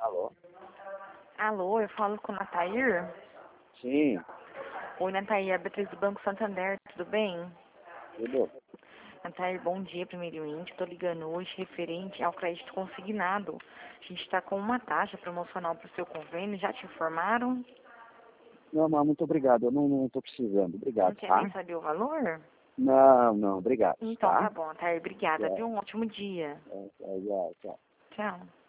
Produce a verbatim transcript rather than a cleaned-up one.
Alô? Alô, eu falo com o Natair? Sim, Oi, Natair, é Beatriz do Banco Santander, tudo bem? tudo. Natair, bom dia, primeiramente. Estou ligando hoje referente ao crédito consignado. A gente está com uma taxa promocional para o seu convênio, já te informaram? Não, mas muito obrigado. Eu não, não tô precisando. Não Obrigado, quer nem tá? saber o valor? Não, não, obrigado, Então tá tá? bom, Natair, obrigada, É, viu? Um ótimo dia. é, é, é, tchau. Tchau.